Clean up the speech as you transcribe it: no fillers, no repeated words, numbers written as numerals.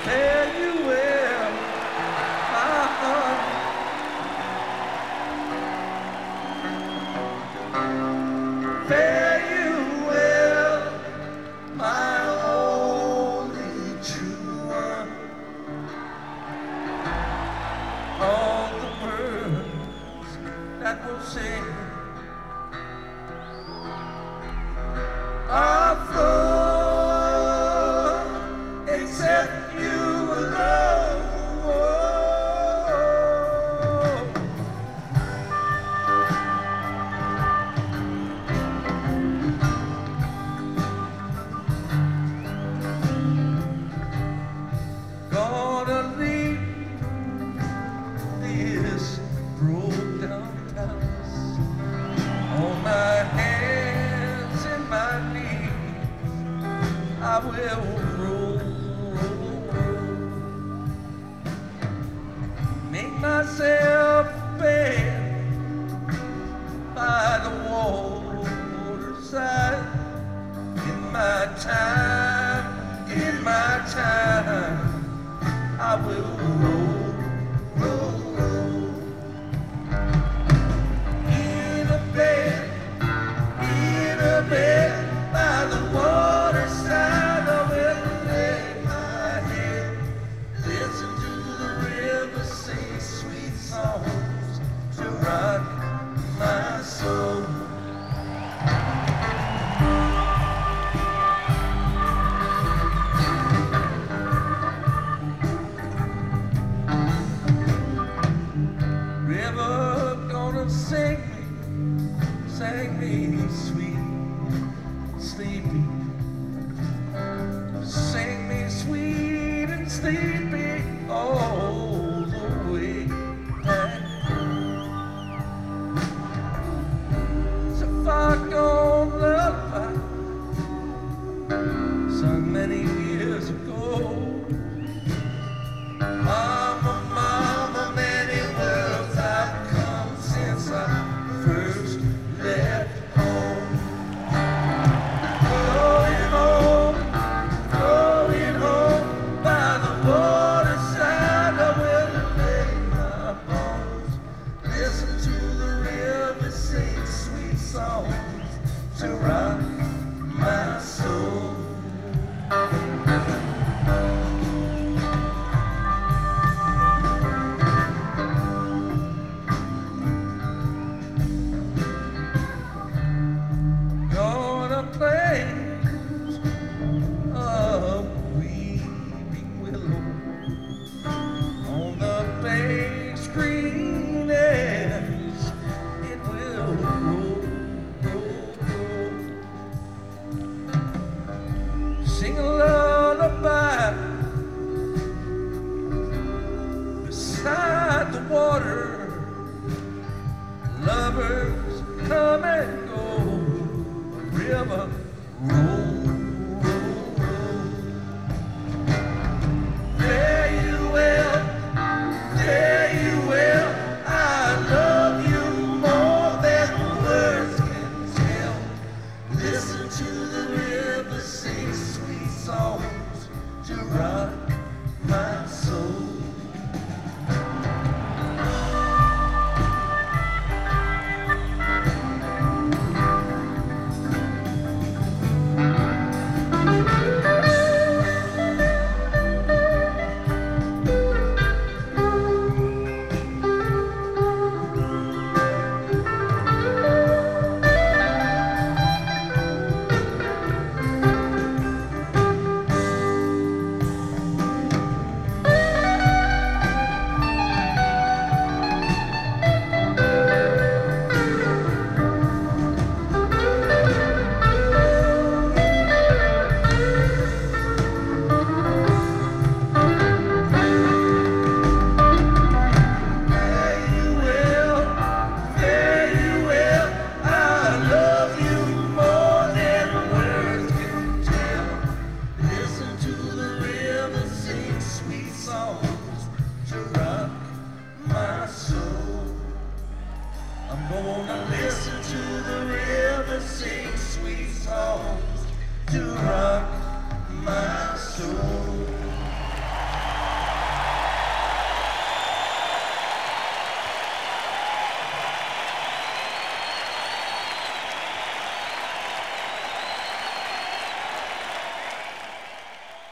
Fare you well, my heart. Fare you well, my only true one. All the birds that will sing are flown except you alone. Gonna leave this broke down house on my hands and my knees. I will roll, make myself a bed by the waterside. In my time, I will roll, roll, roll. In a bed by the waterside. I will lay my head, listen to the river sing sweet songs to rock my soul. River gonna sing me sweet, sleepy. Sing me sweet and sleepy all the way back. It's a far gone lullaby sung many years ago. Mama, mama, many worlds I've come since I first left home. Going home, going home by the waterside. I will lay my bones, listen to the river sing sweet songs to rock my soul. Gonna play a weeping willow on the big screen as it will roll, roll, roll. Sing a lullaby beside the water. Lovers come and go. River roll, roll, roll. Fare you well, fare you well. I love you more than words can tell. Listen to the river sing sweet songs to rock my soul. Gonna listen to the river sing sweet songs to rock my soul.